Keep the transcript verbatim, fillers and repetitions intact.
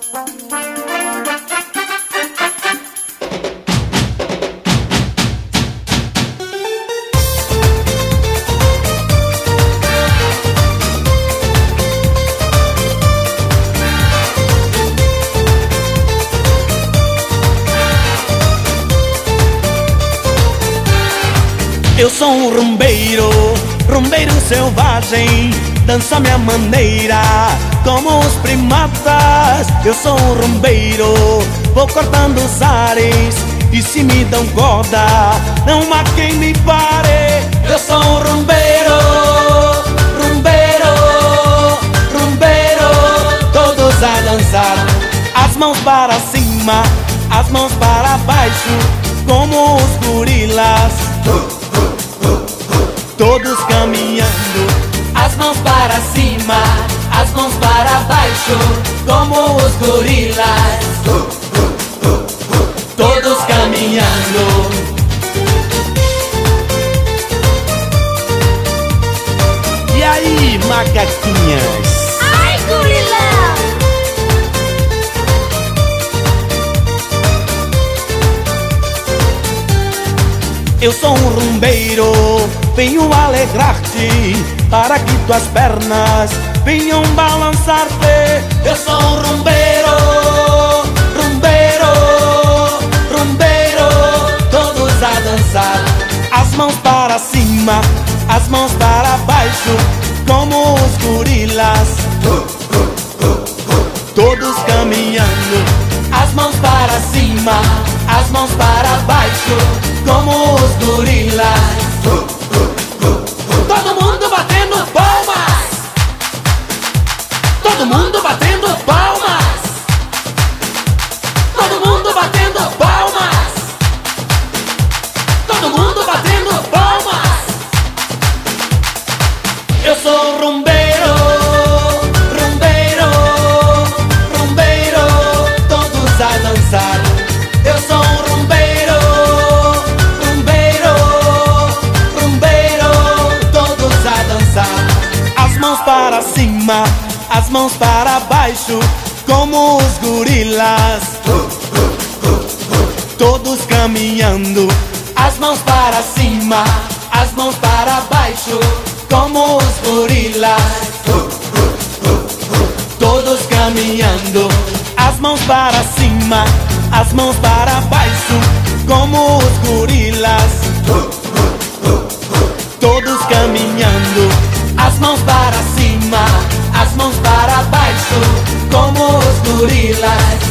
Eu sou um rumbeiro, rumbeiro selvagem, danço a minha maneira, como os primatas. Eu sou um rumbeiro, vou cortando os ares, e se me dão corda, não há quem me pare. Eu sou um rumbeiro, rumbeiro, rumbeiro, todos a dançar, as mãos para cima, as mãos para baixo, como os gorilas. Todos caminhando, as mãos para cima, as mãos para baixo, como os gorilas. Todos caminhando. E aí, macaquinhas? Ai, gorila! Eu sou um rumbeiro, venho alegrar-te, para que tuas pernas venham balançar-te. Eu sou um rumbeiro, rumbeiro, rumbeiro, todos a dançar, as mãos para cima, as mãos para baixo, como os gorilas. Todos caminhando, as mãos para cima, as mãos para baixo, como os gorilas. Todo mundo batendo palmas, todo mundo batendo palmas, todo mundo batendo palmas, todo mundo batendo palmas. Eu sou rumbeiro, rumbeiro, rumbeiro, todos a dançar. Eu sou um rumbeiro, rumbeiro, rumbeiro, todos a dançar. As mãos para cima, as mãos para baixo, como os gorilas. Todos caminhando, as mãos para cima, as mãos para baixo, como os gorilas. Todos caminhando, as mãos para cima, as mãos para baixo, como os gorilas. Todos caminhando, as mãos para cima, as mãos para baixo, como os gorilas.